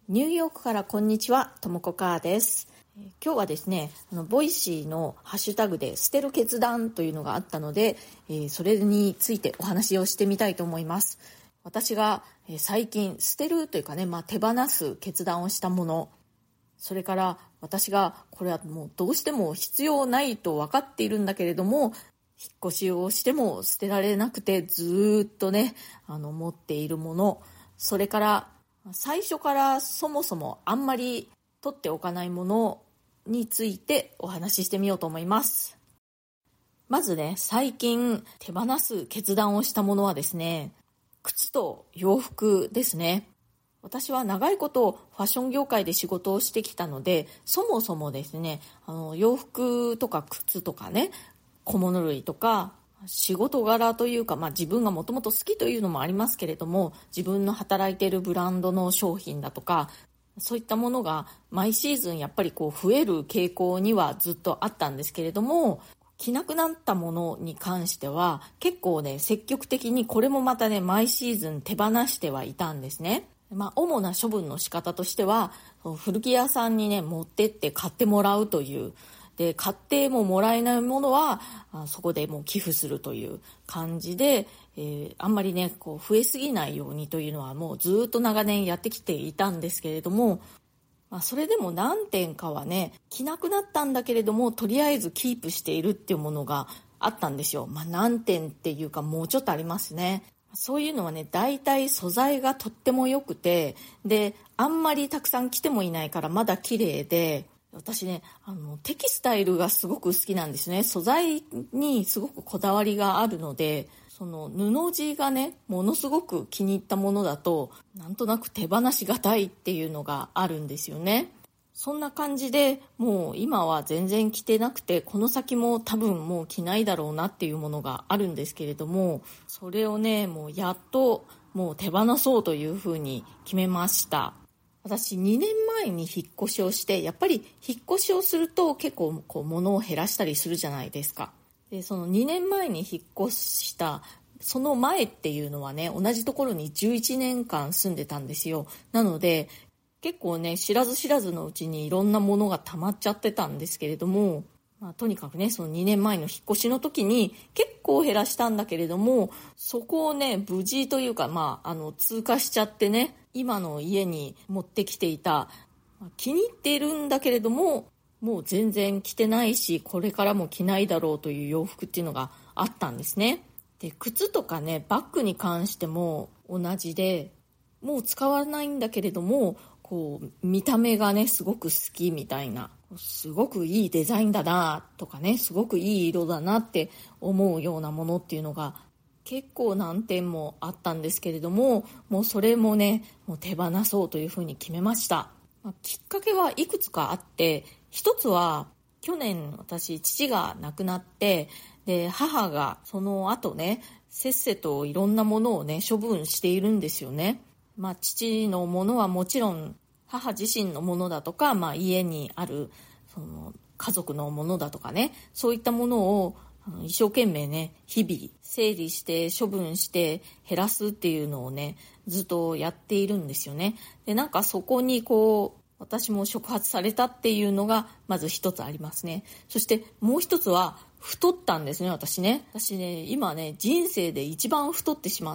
ニューヨークからこんにちは、ともこかーです。今日はですね、ボイシーのハッシュタグで捨てる決断というのがあったので、それについてお話をしてみたいと思います。私が最近捨てるというかね、手放す決断をしたもの、それから私がこれはもうどうしても必要ないと分かっているんだけれども、引っ越しをしても捨てられなくてずっとね、持っているもの、それから最初からそもそもあんまり取っておかないものについてお話ししてみようと思います。まずね、最近手放す決断をしたものはですね、靴と洋服ですね。私は長いことファッション業界で仕事をしてきたので、そもそもですね、洋服とか靴とかね、小物類とか仕事柄というか、自分がもともと好きというのもありますけれども、自分の働いているブランドの商品だとか、そういったものが毎シーズンやっぱり増える傾向にはずっとあったんですけれども、着なくなったものに関しては結構ね、積極的にこれもまたね、毎シーズン手放してはいたんですね。主な処分の仕方としては、古着屋さんにね、持ってって買ってもらうという、で買ってももらえないものはそこでもう寄付するという感じで、あんまりね増えすぎないようにというのはもうずっと長年やってきていたんですけれども、それでも何点かはね着なくなったんだけれども、とりあえずキープしているっていうものがあったんですよ。何点っていうかもうちょっとありますね。そういうのはね、大体素材がとっても良くて、であんまりたくさん着てもいないからまだ綺麗で、私ね、テキスタイルがすごく好きなんですね。素材にすごくこだわりがあるので、その布地がね、ものすごく気に入ったものだと、なんとなく手放しがたいっていうのがあるんですよね。そんな感じで、もう今は全然着てなくて、この先も多分もう着ないだろうなっていうものがあるんですけれども、それをね、もうやっともう手放そうというふうに決めました。私2年前に引っ越しをして、やっぱり引っ越しをすると結構物を減らしたりするじゃないですか。でその2年前に引っ越したその前っていうのはね、同じところに11年間住んでたんですよ。なので結構ね、知らず知らずのうちにいろんなものが溜まっちゃってたんですけれども、とにかくね、その2年前の引っ越しの時に結構減らしたんだけれども、そこをね、無事というか、通過しちゃってね、今の家に持ってきていた、気に入っているんだけれども、もう全然着てないし、これからも着ないだろうという洋服っていうのがあったんですね。で、靴とかね、バッグに関しても同じで、もう使わないんだけれども、見た目がねすごく好きみたいな、すごくいいデザインだなとかね、すごくいい色だなって思うようなものっていうのが結構何点もあったんですけれども、もうそれもね、もう手放そうというふうに決めました。きっかけはいくつかあって、一つは去年私父が亡くなって、で母がその後ねせっせといろんなものをね処分しているんですよね。父のものはもちろん母自身のものだとか、家にあるその家族のものだとかね、そういったものを一生懸命ね日々整理して処分して減らすっていうのをねずっとやっているんですよね。でそこに私も触発されたっていうのがまず一つありますね。そしてもう一つは太ったんですね。私ね今ね人生で一番太ってしまって、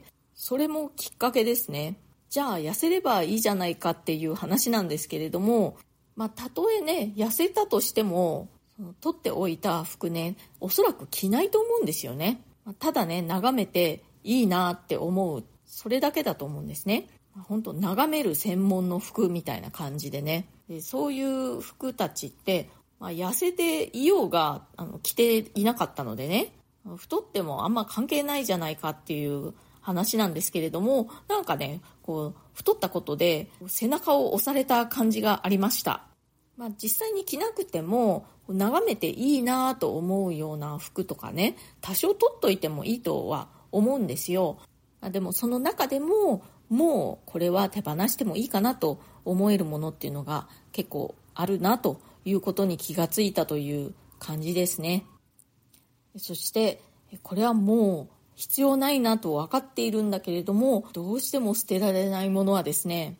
それもきっかけですね。じゃあ痩せればいいじゃないかっていう話なんですけれども、たとえね痩せたとしても取っておいた服ねおそらく着ないと思うんですよね。ただね眺めていいなって思う、それだけだと思うんですね。本当眺める専門の服みたいな感じでね、でそういう服たちって、痩せていようが着ていなかったのでね、太ってもあんま関係ないじゃないかっていう話なんですけれども、太ったことで背中を押された感じがありました。実際に着なくても眺めていいなと思うような服とかね、多少取っといてもいいとは思うんですよ。でもその中でももうこれは手放してもいいかなと思えるものっていうのが結構あるなということに気がついたという感じですね。そしてこれはもう必要ないなと分かっているんだけれども、どうしても捨てられないものはですね、服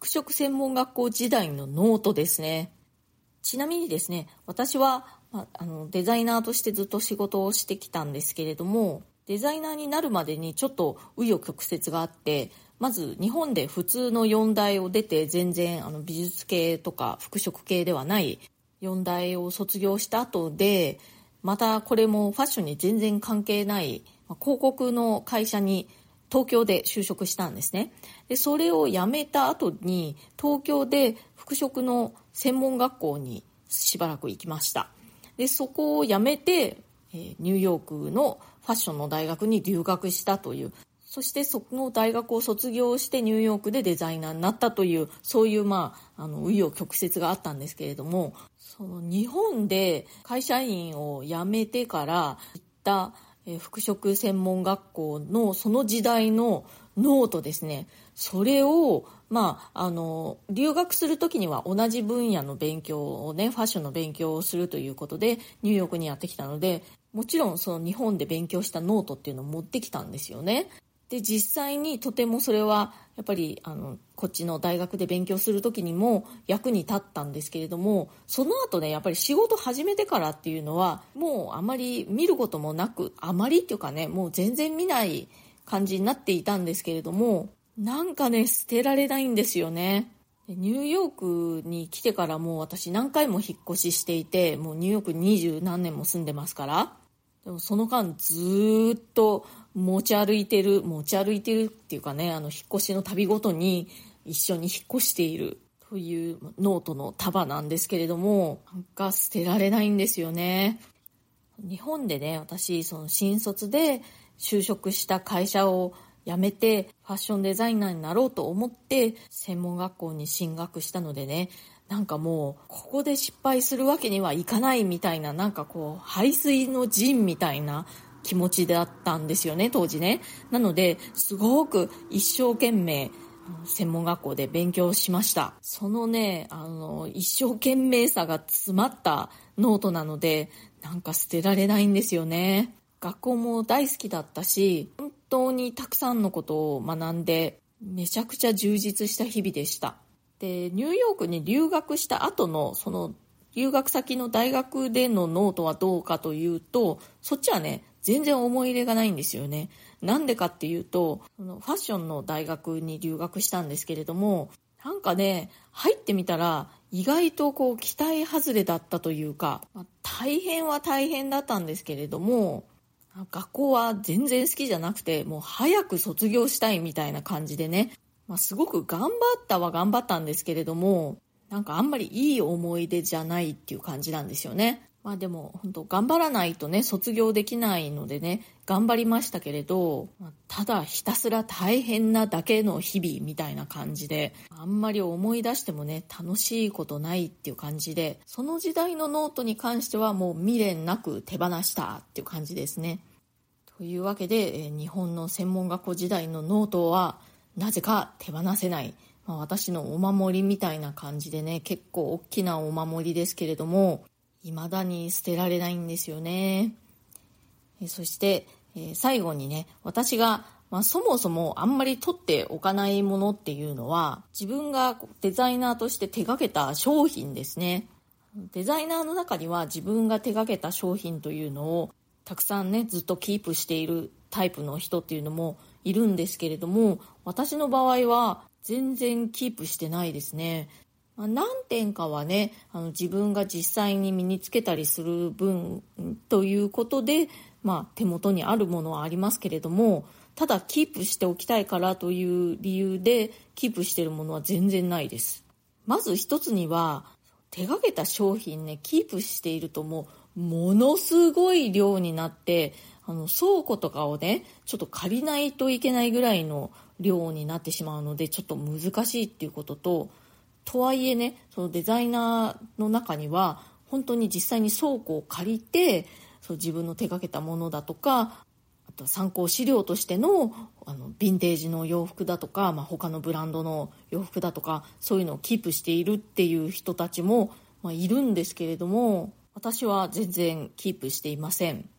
服飾専門学校時代のノートですね。ちなみにですね、私は、デザイナーとしてずっと仕事をしてきたんですけれども、デザイナーになるまでにちょっと紆余曲折があって、まず日本で普通の4大を出て、全然美術系とか服飾系ではない4大を卒業した後で、またこれもファッションに全然関係ない広告の会社に東京で就職したんですね。でそれを辞めた後に東京で服飾の専門学校にしばらく行きました。でそこを辞めてニューヨークのファッションの大学に留学したという、そしてその大学を卒業してニューヨークでデザイナーになったという、そういう紆余曲折があったんですけれども、その日本で会社員を辞めてから行った服飾専門学校のその時代のノートですね。それを留学するときには同じ分野の勉強をね、ファッションの勉強をするということでニューヨークにやってきたので、もちろんその日本で勉強したノートっていうのを持ってきたんですよね。で実際にとてもそれはやっぱりこっちの大学で勉強する時にも役に立ったんですけれども、その後ねやっぱり仕事始めてからっていうのはもうあまり見ることもなく、あまりっていうかね、もう全然見ない感じになっていたんですけれども、なんかね捨てられないんですよね。ニューヨークに来てからもう私何回も引っ越ししていて、もうニューヨークに20何年も住んでますから、でもその間ずっと持ち歩いてるっていうかね、引っ越しの旅ごとに一緒に引っ越しているというノートの束なんですけれども、なんか捨てられないんですよね。日本でね、私その新卒で就職した会社を辞めてファッションデザイナーになろうと思って専門学校に進学したのでね、なんかもうここで失敗するわけにはいかないみたいな、なんかこう背水の陣みたいな気持ちだったんですよね、当時ね。なのですごく一生懸命専門学校で勉強しました。そのね一生懸命さが詰まったノートなので、なんか捨てられないんですよね。学校も大好きだったし、本当にたくさんのことを学んで、めちゃくちゃ充実した日々でした。でニューヨークに留学した後のその留学先の大学でのノートはどうかというと、そっちはね全然思い入れがないんですよね。なんでかっていうと、ファッションの大学に留学したんですけれども、なんかね入ってみたら意外とこう期待外れだったというか、大変は大変だったんですけれども、学校は全然好きじゃなくて、もう早く卒業したいみたいな感じでね、すごく頑張ったんですけれども、なんかあんまりいい思い出じゃないっていう感じなんですよね。でも本当頑張らないとね卒業できないのでね、頑張りましたけれど、ただひたすら大変なだけの日々みたいな感じで、あんまり思い出してもね楽しいことないっていう感じで、その時代のノートに関してはもう未練なく手放したっていう感じですね。というわけで日本の専門学校時代のノートはなぜか手放せない、私のお守りみたいな感じでね、結構大きなお守りですけれども、未だに捨てられないんですよね。そして最後にね、私がそもそもあんまり取っておかないものっていうのは、自分がデザイナーとして手掛けた商品ですね。デザイナーの中には自分が手掛けた商品というのをたくさんねずっとキープしているタイプの人っていうのもいるんですけれども、私の場合は全然キープしてないですね。何点かはね自分が実際に身につけたりする分ということで、手元にあるものはありますけれども、ただキープしておきたいからという理由でキープしているものは全然ないです。まず一つには、手掛けた商品ねキープしているとものすごい量になって、倉庫とかをねちょっと借りないといけないぐらいの量になってしまうので、ちょっと難しいっていうこととはいえね、そのデザイナーの中には本当に実際に倉庫を借りて、自分の手掛けたものだとか、あと参考資料としてのヴィンテージの洋服だとか、他のブランドの洋服だとか、そういうのをキープしているっていう人たちも、いるんですけれども、私は全然キープしていません。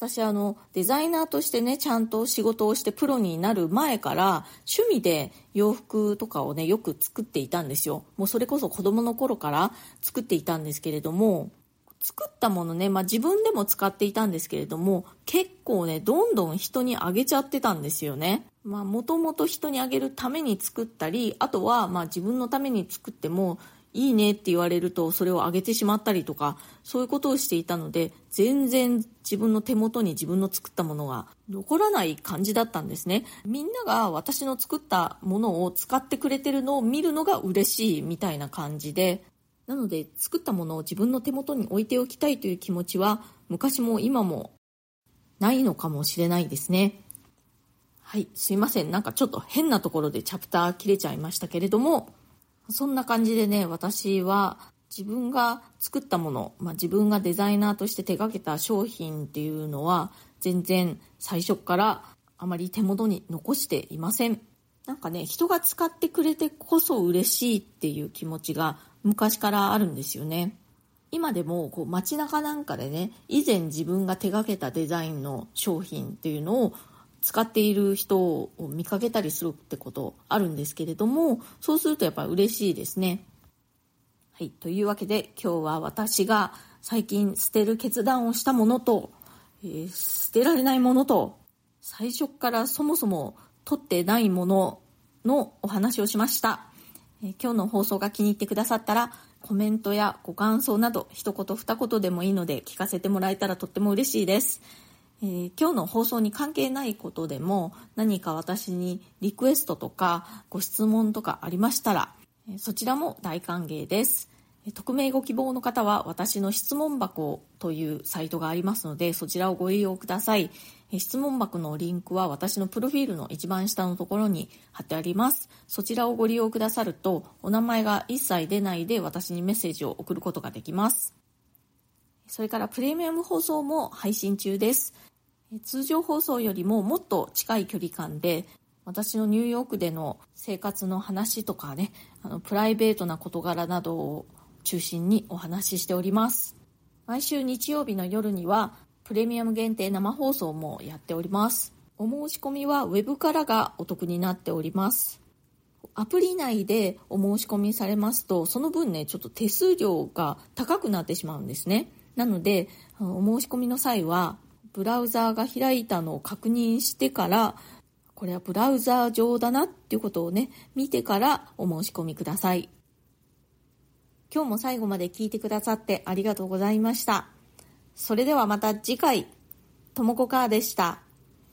私デザイナーとしてねちゃんと仕事をしてプロになる前から趣味で洋服とかをねよく作っていたんですよ。もうそれこそ子供の頃から作っていたんですけれども、作ったものね、自分でも使っていたんですけれども、結構ねどんどん人にあげちゃってたんですよね。もともと人にあげるために作ったり、あとは自分のために作ってもいいねって言われるとそれをあげてしまったりとか、そういうことをしていたので、全然自分の手元に自分の作ったものが残らない感じだったんですね。みんなが私の作ったものを使ってくれてるのを見るのが嬉しいみたいな感じで、なので作ったものを自分の手元に置いておきたいという気持ちは昔も今もないのかもしれないですね。はい、すいません。なんかちょっと変なところでチャプター切れちゃいましたけれども、そんな感じでね、私は自分が作ったもの、自分がデザイナーとして手掛けた商品っていうのは全然最初からあまり手元に残していません。なんかね、人が使ってくれてこそ嬉しいっていう気持ちが昔からあるんですよね。今でも街中なんかでね、以前自分が手掛けたデザインの商品っていうのを使っている人を見かけたりするってことあるんですけれども、そうするとやっぱり嬉しいですね。はい、というわけで今日は私が最近捨てる決断をしたものと、捨てられないものと、最初からそもそも取ってないもののお話をしました。今日の放送が気に入ってくださったらコメントやご感想など一言二言でもいいので聞かせてもらえたらとっても嬉しいです。今日の放送に関係ないことでも何か私にリクエストとかご質問とかありましたら、そちらも大歓迎です。匿名ご希望の方は私の質問箱というサイトがありますので、そちらをご利用ください。質問箱のリンクは私のプロフィールの一番下のところに貼ってあります。そちらをご利用くださるとお名前が一切出ないで私にメッセージを送ることができます。それからプレミアム放送も配信中です。通常放送よりももっと近い距離感で私のニューヨークでの生活の話とかね、プライベートな事柄などを中心にお話ししております。毎週日曜日の夜にはプレミアム限定生放送もやっております。お申し込みはウェブからがお得になっております。アプリ内でお申し込みされますと、その分ねちょっと手数料が高くなってしまうんですね。なのでお申し込みの際はブラウザーが開いたのを確認してから、これはブラウザー上だなっていうことをね見てからお申し込みください。今日も最後まで聞いてくださってありがとうございました。それではまた次回、ともこかーでした。